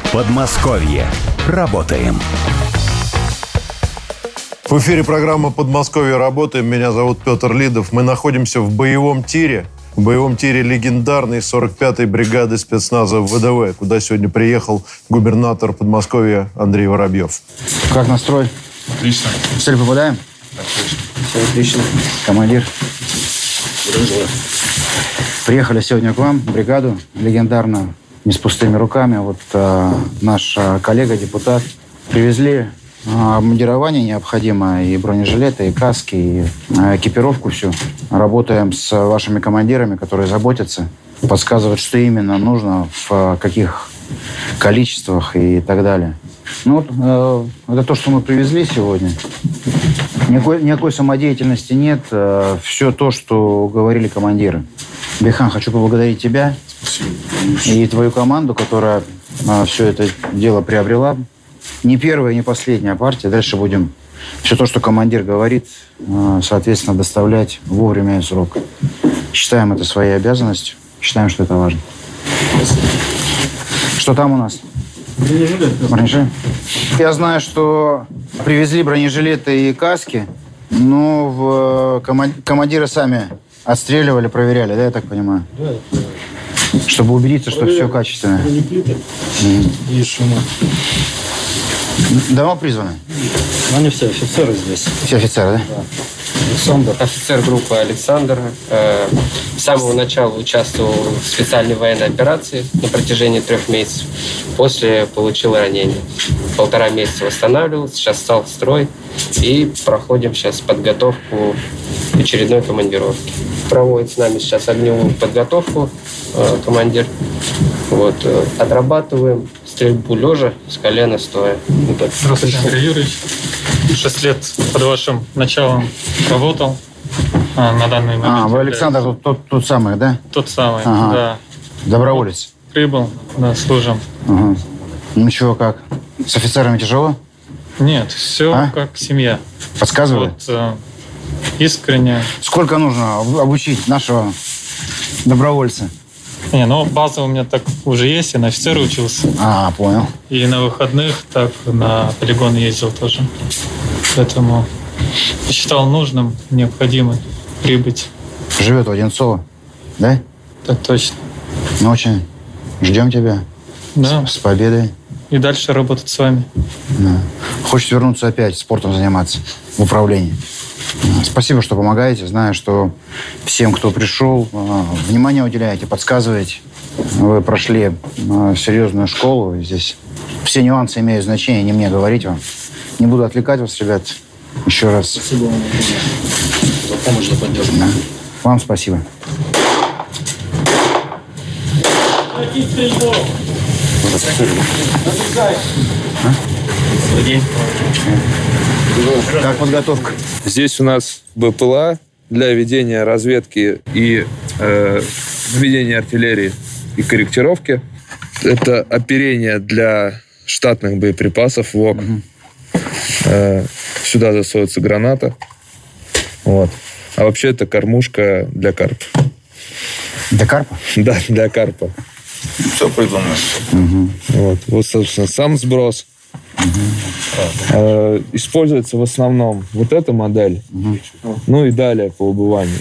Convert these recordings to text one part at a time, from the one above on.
Подмосковье. Работаем. В эфире программа «Подмосковье. Работаем». Меня зовут Петр Лидов. Мы находимся в боевом тире. В боевом тире легендарной 45-й бригады спецназа ВДВ, куда сегодня приехал губернатор Подмосковья Андрей Воробьев. Как настрой? Отлично. В цель попадаем? Отлично. Все отлично. Командир? Приехали сегодня к вам, в бригаду, легендарно, не с пустыми руками. Вот наш коллега, депутат, привезли обмундирование необходимое, и бронежилеты, и каски, и экипировку всю. Работаем с вашими командирами, которые заботятся, подсказывают, что именно нужно, в каких количествах и так далее. Ну вот, это то, что мы привезли сегодня. Никакой самодеятельности нет. Все то, что говорили командиры. Бехан, хочу поблагодарить тебя. Спасибо. И твою команду, которая все это дело приобрела. Не первая, не последняя партия. Дальше будем все то, что командир говорит, соответственно, доставлять вовремя и в срок. Считаем это своей обязанностью. Считаем, что это важно. Спасибо. Что там у нас? Бронежилет? Я знаю, что привезли бронежилеты и каски, но командиры сами отстреливали, проверяли, да, я так понимаю? Да. Чтобы убедиться, что все качественно. Бронеплиты и шума. Давно призваны? Они все офицеры здесь. Все офицеры, да? Да. Александр. Офицер группы Александр. С самого начала участвовал в специальной военной операции на протяжении 3 месяцев. После получил ранение. 1,5 месяца восстанавливался, сейчас стал в строй. И проходим сейчас подготовку к очередной командировке. Проводит с нами сейчас огневую подготовку командир. Вот, отрабатываем стрельбу лежа с колена стоя. Здравствуйте, Андрей Юрьевич. 6 лет под вашим началом работал на данный момент. Вы Александр, тот самый, да? Тот самый, Ага. да. Доброволец. Прибыл, да, служим. Ага. Ничего, как? С офицерами тяжело? Нет, все как семья. Подсказывали? Вот, искренне. Сколько нужно обучить нашего добровольца? Не, ну база у меня так уже есть, я на офицера учился. Понял. И на выходных так на полигон ездил тоже. Поэтому посчитал нужным, необходимым прибыть. Живет в Одинцово, да? Так точно. Ну, очень ждем тебя. Да. С победой. И дальше работать с вами. Да. Хочешь вернуться опять спортом заниматься в управлении? Спасибо, что помогаете. Знаю, что всем, кто пришел, внимание уделяете, подсказываете. Вы прошли серьезную школу. Здесь все нюансы имеют значение, не мне говорить вам. Не буду отвлекать вас, ребят. Еще раз. Спасибо вам за помощь, за поддержку. Да. Вам спасибо. Как подготовка? Здесь у нас БПЛА для ведения разведки и ведения артиллерии и корректировки. Это оперение для штатных боеприпасов ВОК. Сюда засовывается граната. Вот. А вообще это кормушка для карпа. Для карпа? Да, для карпа. Все придумано. Вот, собственно, сам сброс. Используется в основном вот эта модель. Ну и далее по убыванию.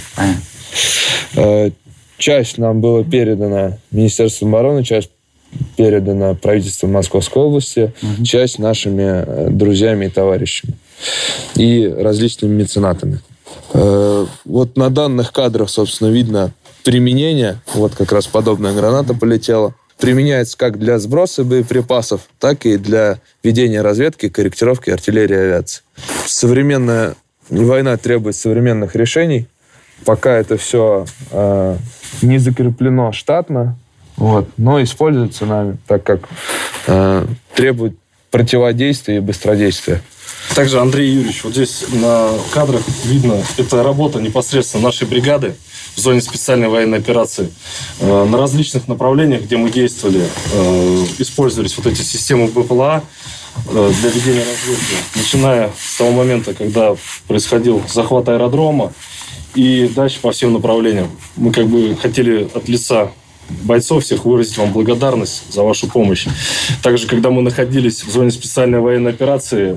Часть нам была передана Министерством обороны, часть передана правительством Московской области, часть нашими друзьями и товарищами. И различными меценатами. Вот на данных кадрах, собственно, видно применение. Вот как раз подобная граната полетела. Применяется как для сброса боеприпасов, так и для ведения разведки, корректировки артиллерии и авиации. Современная война требует современных решений. Пока это все не закреплено штатно, но используется нами, так как требует противодействия и быстродействия. Также, Андрей Юрьевич, вот здесь на кадрах видно, это работа непосредственно нашей бригады в зоне специальной военной операции. На различных направлениях, где мы действовали, использовались вот эти системы БПЛА для ведения разведки. Начиная с того момента, когда происходил захват аэродрома, и дальше по всем направлениям. Мы как бы хотели от лица бойцов всех выразить вам благодарность за вашу помощь. Также, когда мы находились в зоне специальной военной операции,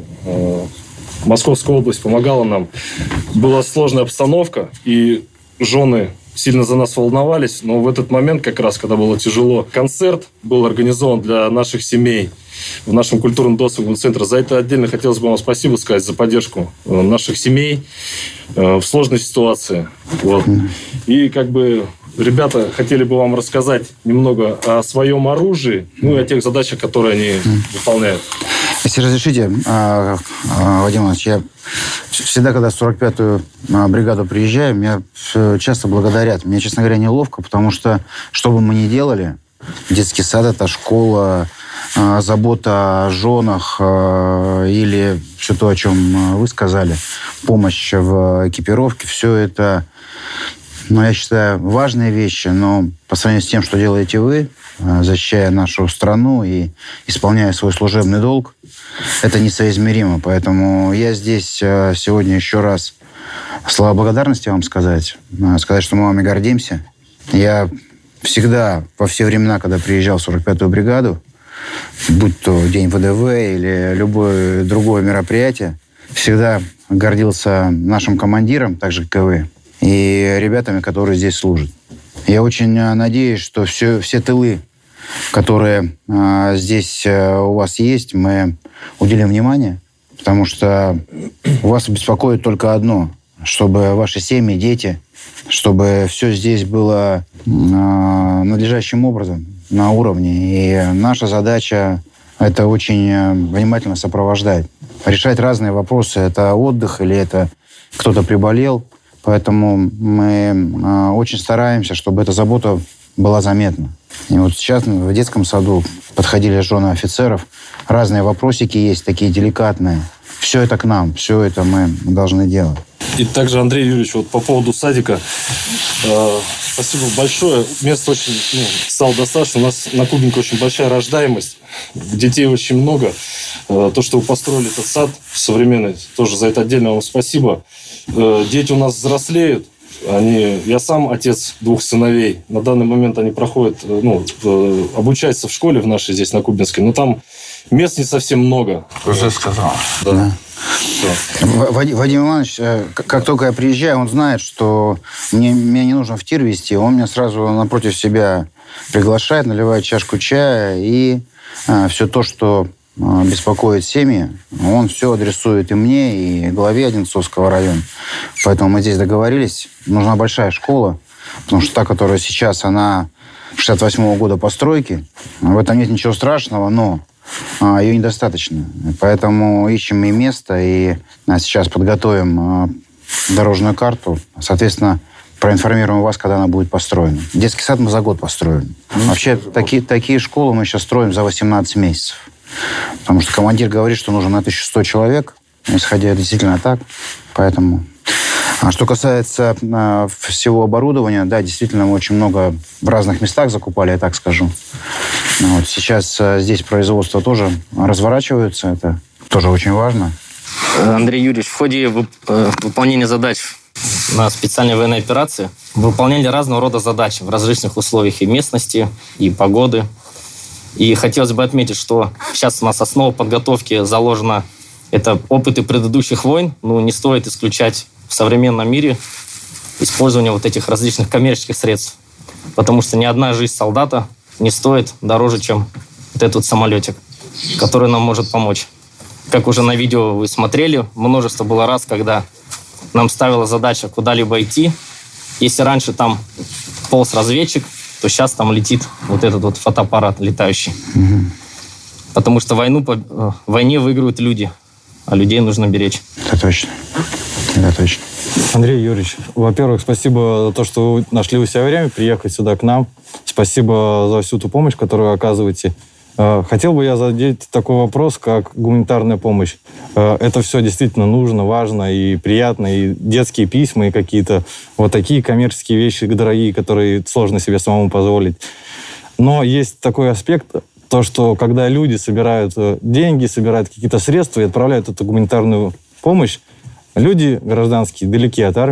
Московская область помогала нам. Была сложная обстановка, и жены сильно за нас волновались, но в этот момент, как раз, когда было тяжело, концерт был организован для наших семей в нашем культурно-досуговом центре. За это отдельно хотелось бы вам спасибо сказать, за поддержку наших семей в сложной ситуации. Вот. И ребята хотели бы вам рассказать немного о своем оружии, и о тех задачах, которые они выполняют. Если разрешите, Вадим Иванович, я всегда, когда в 45-ю бригаду приезжаю, меня часто благодарят. Мне, честно говоря, неловко, потому что, что бы мы ни делали, детский сад, это школа, забота о женах или все то, о чем вы сказали, помощь в экипировке, все это, я считаю, важные вещи, но по сравнению с тем, что делаете вы, защищая нашу страну и исполняя свой служебный долг, это несоизмеримо. Поэтому я здесь сегодня еще раз слова благодарности вам сказать, что мы вами гордимся. Я всегда, во все времена, когда приезжал в 45-ю бригаду, будь то День ВДВ или любое другое мероприятие, всегда гордился нашим командиром, так же, как и вы, и ребятами, которые здесь служат. Я очень надеюсь, что все тылы, которые здесь у вас есть, мы уделим внимание, потому что вас беспокоит только одно, чтобы ваши семьи, дети, чтобы все здесь было надлежащим образом, на уровне. И наша задача – это очень внимательно сопровождать. Решать разные вопросы. Это отдых или это кто-то приболел. Поэтому мы очень стараемся, чтобы эта забота была заметна. И вот сейчас в детском саду подходили жены офицеров. Разные вопросики есть, такие деликатные. Все это к нам, все это мы должны делать. И также, Андрей Юрьевич, по поводу садика. Спасибо большое. Мест очень стало достаточно. У нас на Кубинке очень большая рождаемость. Детей очень много. То, что вы построили этот сад современный, тоже за это отдельно вам спасибо. Дети у нас взрослеют. Я сам отец 2 сыновей. На данный момент они проходят, обучаются в школе в нашей здесь, на Кубинской. Но там мест не совсем много. Уже сказал. Да. Вадим Иванович, как только я приезжаю, он знает, что меня не нужно в тир везти. Он меня сразу напротив себя приглашает, наливает чашку чая. И все то, что беспокоит семьи, он все адресует и мне, и главе Одинцовского района. Поэтому мы здесь договорились. Нужна большая школа, потому что та, которая сейчас, она 68-го года постройки. В этом нет ничего страшного, но ее недостаточно. Поэтому ищем и место, и сейчас подготовим дорожную карту. Соответственно, проинформируем вас, когда она будет построена. Детский сад мы за год построим. Вообще, такие школы мы сейчас строим за 18 месяцев. Потому что командир говорит, что нужно на 1100 человек. Исходя действительно так. Поэтому... А что касается всего оборудования, да, действительно, мы очень много в разных местах закупали, я так скажу. Сейчас здесь производство тоже разворачивается, это тоже очень важно. Андрей Юрьевич, в ходе выполнения задач на специальной военной операции выполняли разного рода задачи в различных условиях и местности, и погоды. И хотелось бы отметить, что сейчас у нас основа подготовки заложена, это опыты предыдущих войн, не стоит исключать в современном мире использование этих различных коммерческих средств. Потому что ни одна жизнь солдата не стоит дороже, чем этот самолетик, который нам может помочь. Как уже на видео вы смотрели, множество было раз, когда нам ставила задача куда-либо идти. Если раньше там полз разведчик, то сейчас там летит этот фотоаппарат летающий. Угу. Потому что в войне выигрывают люди, а людей нужно беречь. Это точно. Это точно. Андрей Юрьевич, во-первых, спасибо за то, что вы нашли у себя время приехать сюда к нам. Спасибо за всю ту помощь, которую вы оказываете. Хотел бы я задать такой вопрос, как гуманитарная помощь. Это все действительно нужно, важно и приятно. И детские письма, и какие-то такие коммерческие вещи дорогие, которые сложно себе самому позволить. Но есть такой аспект, то, что когда люди собирают деньги, собирают какие-то средства и отправляют эту гуманитарную помощь, люди гражданские, далеки от армии,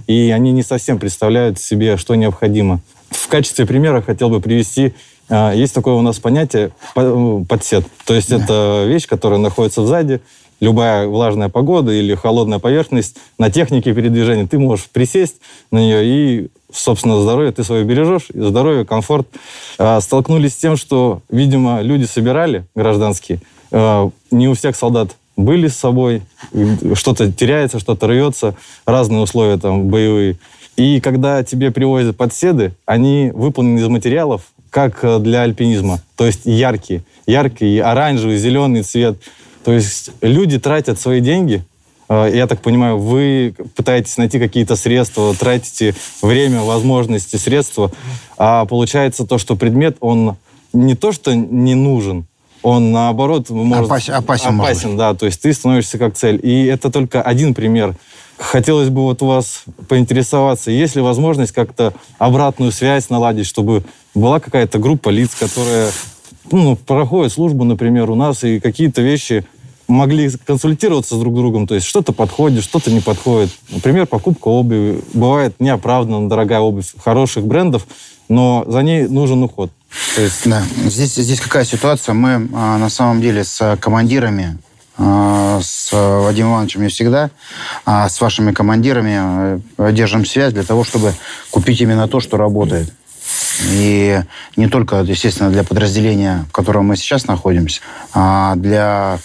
и они не совсем представляют себе, что необходимо. В качестве примера хотел бы привести, есть такое у нас понятие подсед. То есть это вещь, которая находится сзади. Любая влажная погода или холодная поверхность на технике передвижения, ты можешь присесть на нее и, собственно, здоровье ты свое бережешь, и здоровье, комфорт. Столкнулись с тем, что, видимо, люди собирали гражданские. Не у всех солдат были с собой, что-то теряется, что-то рвется, разные условия там боевые. И когда тебе привозят подседы, они выполнены из материалов, как для альпинизма. То есть яркий, оранжевый, зеленый цвет. То есть люди тратят свои деньги. Я так понимаю, вы пытаетесь найти какие-то средства, тратите время, возможности, средства. А получается то, что предмет, он не то, что не нужен, он, наоборот, может... опасен, да. То есть ты становишься как цель. И это только один пример. Хотелось бы вот у вас поинтересоваться, есть ли возможность как-то обратную связь наладить, чтобы была какая-то группа лиц, которая проходит службу, например, у нас, и какие-то вещи могли консультироваться друг с другом, то есть что-то подходит, что-то не подходит. Например, покупка обуви. Бывает неоправданно дорогая обувь хороших брендов, но за ней нужен уход. То есть... Да. Здесь какая ситуация? Мы на самом деле с командирами, с Вадимом Ивановичем не всегда, а с вашими командирами держим связь для того, чтобы купить именно то, что работает. И не только, естественно, для подразделения, в котором мы сейчас находимся, а для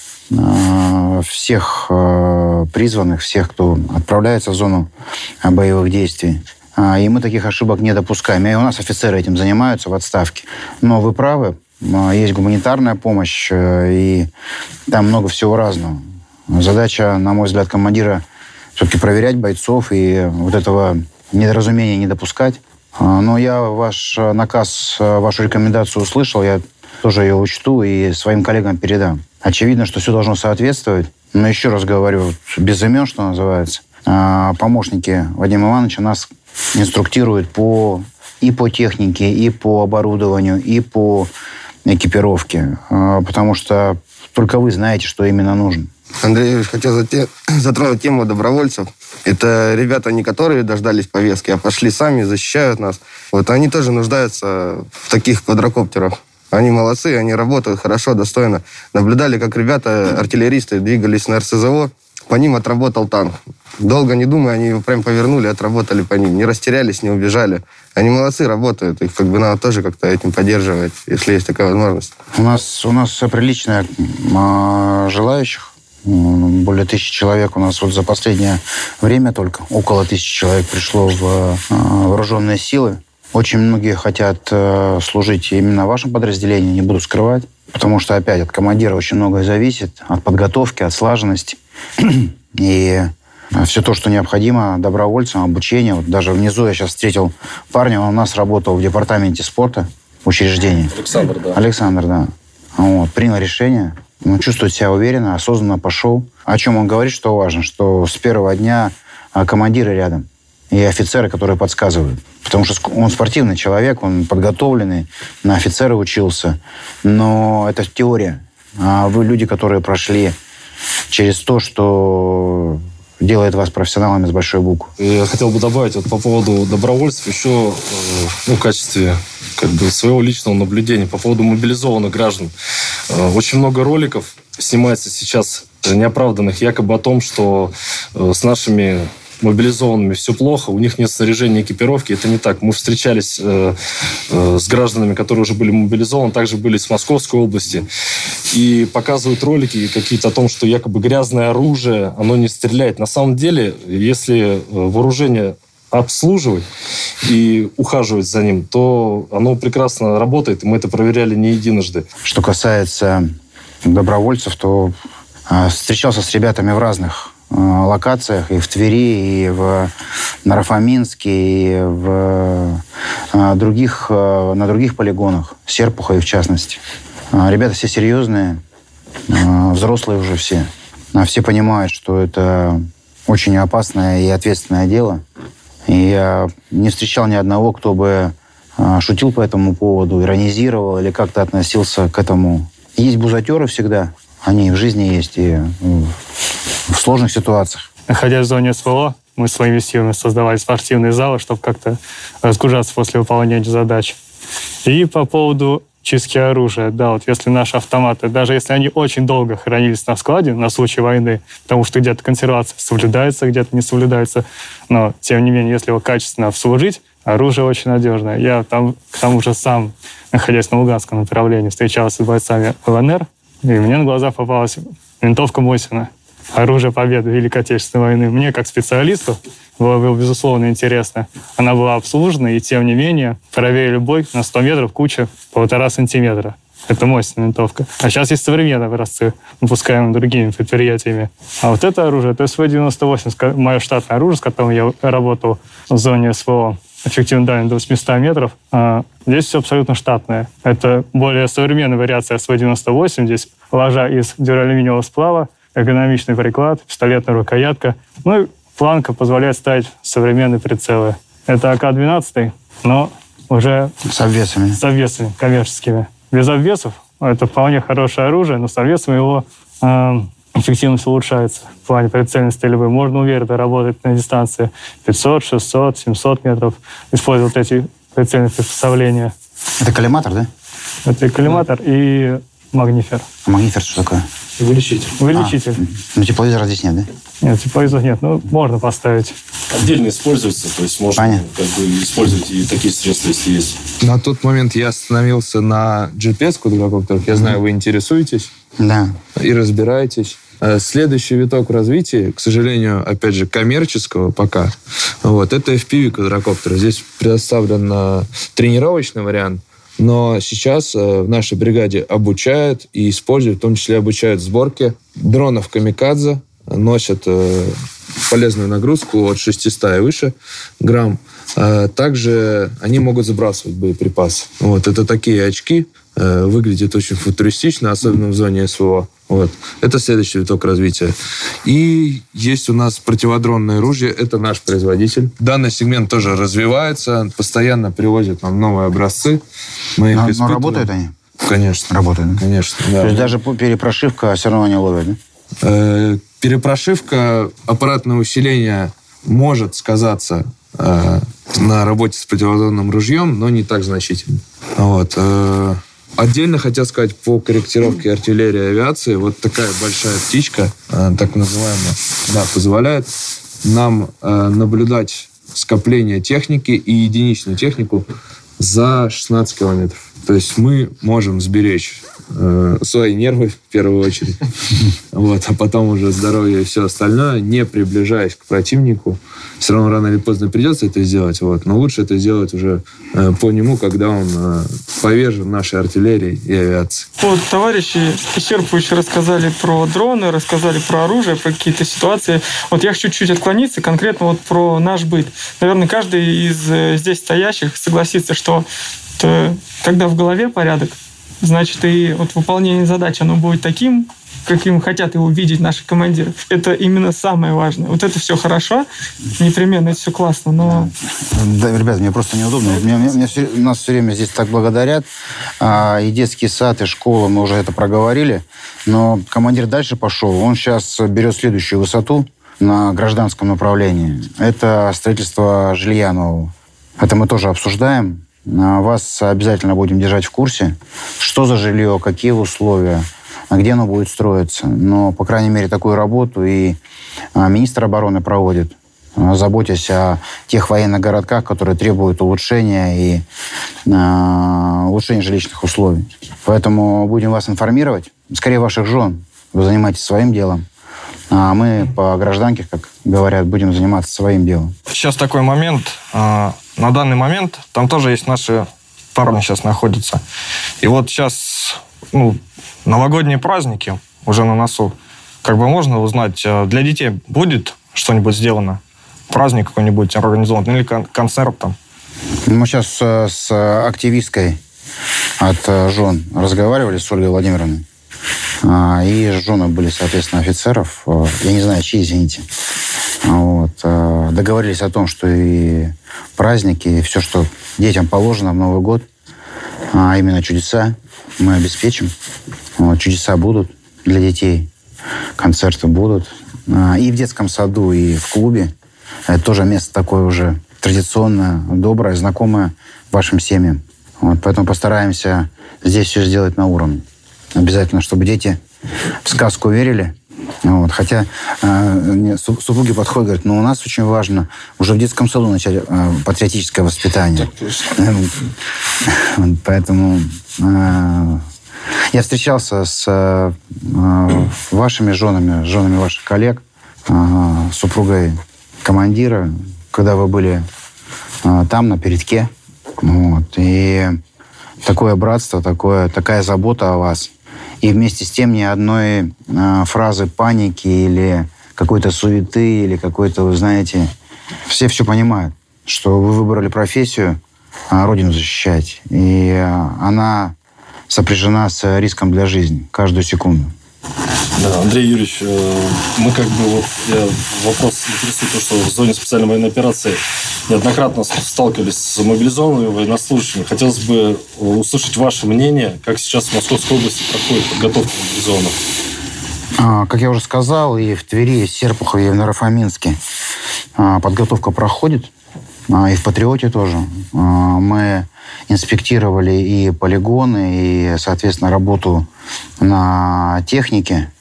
всех призванных, всех, кто отправляется в зону боевых действий. И мы таких ошибок не допускаем. И у нас офицеры этим занимаются в отставке. Но вы правы, есть гуманитарная помощь, и там много всего разного. Задача, на мой взгляд, командира все-таки проверять бойцов и вот этого недоразумения не допускать. Но я ваш наказ, вашу рекомендацию услышал, я тоже ее учту и своим коллегам передам. Очевидно, что все должно соответствовать. Но еще раз говорю, без имен, что называется, помощники Вадима Ивановича нас инструктируют и по технике, и по оборудованию, и по экипировке. Потому что только вы знаете, что именно нужно. Андрей Юрьевич, хотел затронуть тему добровольцев. Это ребята, не которые дождались повестки, а пошли сами, защищают нас. Вот они тоже нуждаются в таких квадрокоптерах. Они молодцы, они работают хорошо, достойно. Наблюдали, как ребята, артиллеристы, двигались на РСЗО. По ним отработал танк. Долго не думая, они его прям повернули, отработали по ним. Не растерялись, не убежали. Они молодцы, работают. Их надо тоже как-то этим поддерживать, если есть такая возможность. У нас приличное желающих. Более 1000 человек у нас вот за последнее время только. Около 1000 человек пришло в вооруженные силы. Очень многие хотят служить именно в вашем подразделении, не буду скрывать. Потому что, опять, от командира очень многое зависит. От подготовки, от слаженности. И все то, что необходимо добровольцам, обучение. Вот даже внизу я сейчас встретил парня, он у нас работал в департаменте спорта учреждений. Александр, да. Вот, принял решение. Он чувствует себя уверенно, осознанно пошел. О чем он говорит, что важно? Что с первого дня командиры рядом. И офицеры, которые подсказывают. Потому что он спортивный человек, он подготовленный, на офицера учился. Но это теория. А вы люди, которые прошли через то, что делает вас профессионалами с большой буквы. Я хотел бы добавить по поводу добровольцев еще в качестве своего личного наблюдения по поводу мобилизованных граждан. Очень много роликов снимается сейчас неоправданных, якобы о том, что с нашими мобилизованными все плохо, у них нет снаряжения, экипировки. Это не так. Мы встречались с гражданами, которые уже были мобилизованы, также были с Московской области, и показывают ролики какие-то о том, что якобы грязное оружие, оно не стреляет. На самом деле, если вооружение обслуживать и ухаживать за ним, то оно прекрасно работает, и мы это проверяли не единожды. Что касается добровольцев, то встречался с ребятами в разных локациях, и в Твери, и в Наро-Фоминске, и на других полигонах, Серпухове в частности. Ребята все серьезные, взрослые уже все. Все понимают, что это очень опасное и ответственное дело. И я не встречал ни одного, кто бы шутил по этому поводу, иронизировал или как-то относился к этому. Есть бузатеры всегда, они в жизни есть и в сложных ситуациях. Находясь в зоне СВО, Мы своими силами создавали спортивные залы, чтобы как-то разгружаться после выполнения задач. И по поводу чистки оружия. Да, вот если наши автоматы, даже если они очень долго хранились на складе на случай войны, потому что где-то консервация соблюдается, где-то не соблюдается, но, тем не менее, если его качественно обслужить, оружие очень надежное. Я там, к тому же, сам, находясь на Луганском направлении, встречался с бойцами ЛНР, и мне на глаза попалась винтовка Мосина. Оружие победы Великой Отечественной войны. Мне, как специалисту, было безусловно интересно. Она была обслужена, и тем не менее проверили бой на 100 метров, куча 1,5 сантиметра. Это Мосина винтовка. А сейчас есть современные образцы, выпускаемые другими предприятиями. А вот это оружие, это СВ-98, мое штатное оружие, с которым я работал в зоне СВО, эффективной дальностью до 800 метров. Здесь все абсолютно штатное. Это более современная вариация СВ-98. Здесь ложа из дюралюминиевого сплава, эргономичный приклад, пистолетная рукоятка. Ну и планка позволяет ставить современные прицелы. Это АК-12, но уже с обвесами. С обвесами коммерческими. Без обвесов это вполне хорошее оружие, но с обвесом его эффективность улучшается. В плане прицельной стрельбы можно уверенно работать на дистанции 500, 600, 700 метров, использовать эти прицельные приспособления. Это коллиматор, да? Это и коллиматор, и магнифер. А магнифер что такое? Увеличитель. Увеличитель. Ну, тепловизора здесь нет, да? Нет, тепловизора нет, но можно поставить. Отдельно используется, то есть можно как бы использовать и такие средства, если есть. На тот момент я остановился на GPS-квадрокоптерах. Я знаю, вы интересуетесь и разбираетесь. Следующий виток развития, к сожалению, опять же, коммерческого пока, вот, это FPV-квадрокоптеры. Здесь предоставлен тренировочный вариант, но сейчас в нашей бригаде обучают и используют, в том числе обучают сборке дронов «Камикадзе», носят полезную нагрузку от 600 и выше грамм. Также они могут забрасывать боеприпасы. Вот, это такие очки, выглядят очень футуристично, особенно в зоне СВО. Вот. Это следующий виток развития. И есть у нас противодронное оружие, это наш производитель. Данный сегмент тоже развивается, постоянно привозят нам новые образцы. Мы их испытываем. Но работают они? Конечно. Работают, да? Конечно, да. То есть даже перепрошивка все равно не ловит, да? Перепрошивка, аппаратное усиление может сказаться на работе с противодронным ружьем, но не так значительно. Вот. Отдельно хотел сказать по корректировке артиллерии и авиации. Вот такая большая птичка, так называемая, позволяет нам наблюдать скопление техники и единичную технику за 16 километров. То есть мы можем сберечь свои нервы в первую очередь, вот, а потом уже здоровье и все остальное, не приближаясь к противнику. Все равно рано или поздно придется это сделать, вот, но лучше это сделать уже по нему, когда он повержен нашей артиллерии и авиации. Вот товарищи исчерпывающе рассказали про дроны, рассказали про оружие, про какие-то ситуации. Вот я хочу чуть отклониться конкретно вот про наш быт. Наверное, каждый из здесь стоящих согласится, что когда в голове порядок, значит, и вот выполнение задач, оно будет таким, каким хотят его видеть наши командиры. Это именно самое важное. Вот это все хорошо, непременно это все классно, но... Да, ребят, мне просто неудобно. Нас все время здесь так благодарят. И детский сад, и школа, мы уже это проговорили. Но командир дальше пошел. Он сейчас берет следующую высоту на гражданском направлении. Это строительство жилья нового. Это мы тоже обсуждаем. Вас обязательно будем держать в курсе, что за жилье, какие условия, где оно будет строиться. Но, по крайней мере, такую работу и министр обороны проводит, заботясь о тех военных городках, которые требуют улучшения и улучшения жилищных условий. Поэтому будем вас информировать. Скорее, ваших жен. Вы занимаетесь своим делом. А мы по гражданке, как говорят, будем заниматься своим делом. Сейчас такой момент. На данный момент там тоже есть наши парни сейчас находятся. И вот сейчас новогодние праздники уже на носу. Как бы можно узнать, для детей будет что-нибудь сделано? Праздник какой-нибудь организован? Или концерт там? Мы сейчас с активисткой от жен разговаривали, с Ольгой Владимировной. И жены были, соответственно, офицеров. Я не знаю, чьи, извините. Вот. Договорились о том, что и праздники, и все, что детям положено в Новый год, а именно чудеса, мы обеспечим. Вот. Чудеса будут для детей, концерты будут. И в детском саду, и в клубе Это тоже место такое уже традиционное, доброе, знакомое вашим семьям. Вот, поэтому постараемся здесь все сделать на уровне. Обязательно, чтобы дети в сказку верили. Вот. Хотя супруги подходят, говорят, у нас очень важно уже в детском саду начать патриотическое воспитание. Поэтому я встречался с вашими женами, женами ваших коллег, супругой командира, когда вы были там, на передке. Вот. И такое братство, такая забота о вас. И вместе с тем ни одной фразы паники или какой-то суеты, или какой-то, вы знаете, все понимают, что вы выбрали профессию Родину защищать. И она сопряжена с риском для жизни каждую секунду. Да, Андрей Юрьевич, мы я вопрос интересует, то, что в зоне специальной военной операции неоднократно сталкивались с мобилизованными военнослужащими. Хотелось бы услышать ваше мнение, как сейчас в Московской области проходит подготовка мобилизованных. Как я уже сказал, и в Твери, и в Серпухове, и в Наро-Фоминске подготовка проходит, и в Патриоте тоже. Мы инспектировали и полигоны, и, соответственно, работу на технике.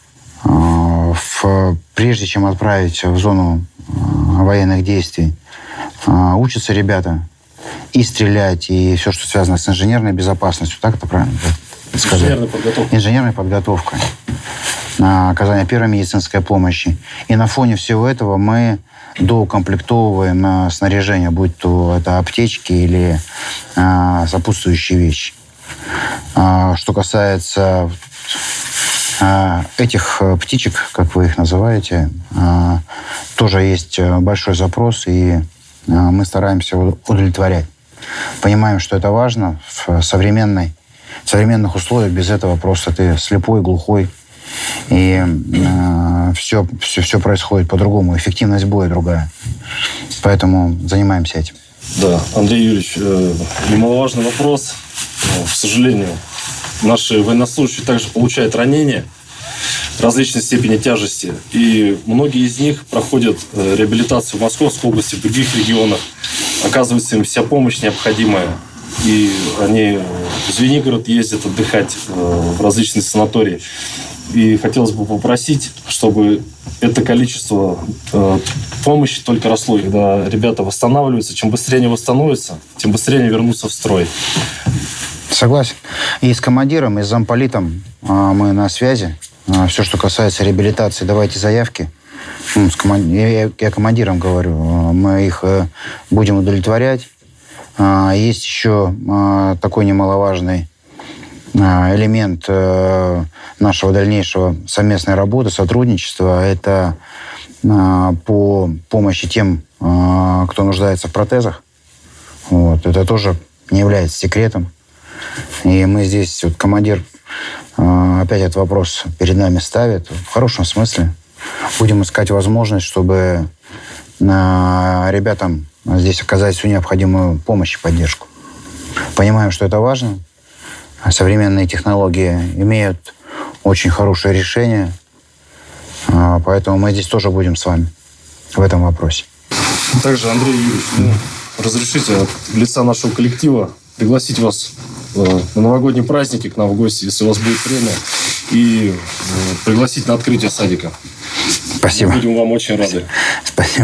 Прежде чем отправить в зону военных действий, учатся ребята и стрелять, и все, что связано с инженерной безопасностью. Так это правильно сказать? Инженерной подготовкой. Оказание первой медицинской помощи. И на фоне всего этого мы доукомплектовываем снаряжение, будь то это аптечки или сопутствующие вещи. Что касается этих птичек, как вы их называете, тоже есть большой запрос, и мы стараемся его удовлетворять. Понимаем, что это важно в современных условиях. Без этого просто ты слепой, глухой, и все происходит по-другому. Эффективность боя другая. Поэтому занимаемся этим. Да, Андрей Юрьевич, немаловажный вопрос. К сожалению, наши военнослужащие также получают ранения различной степени тяжести. И многие из них проходят реабилитацию в Московской области, в других регионах. Оказывается, им вся помощь необходимая. И они в Звенигород ездят отдыхать в различные санатории. И хотелось бы попросить, чтобы это количество помощи только росло. И когда ребята восстанавливаются, чем быстрее они восстановятся, тем быстрее они вернутся в строй. Согласен. И с командиром, и с замполитом мы на связи. Все, что касается реабилитации, давайте заявки. Я командирам говорю, мы их будем удовлетворять. Есть еще такой немаловажный элемент нашего дальнейшего совместной работы, сотрудничества. Это по помощи тем, кто нуждается в протезах. Вот. Это тоже не является секретом. И мы здесь, командир опять этот вопрос перед нами ставит, в хорошем смысле. Будем искать возможность, чтобы ребятам здесь оказать всю необходимую помощь и поддержку. Понимаем, что это важно. Современные технологии имеют очень хорошее решение, поэтому мы здесь тоже будем с вами в этом вопросе. Также, Андрей Юрьевич, разрешите от лица нашего коллектива пригласить вас на новогодние праздники к нам в гости, если у вас будет время, и пригласить на открытие садика. Спасибо. Мы будем вам очень рады. Спасибо.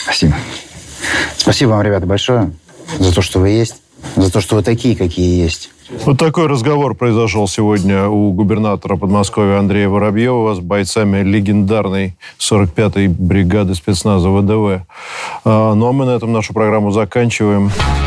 Спасибо вам, ребята, большое за то, что вы есть, за то, что вы такие, какие есть. Вот такой разговор произошел сегодня у губернатора Подмосковья Андрея Воробьева с бойцами легендарной 45-й бригады спецназа ВДВ. Ну а мы на этом нашу программу заканчиваем.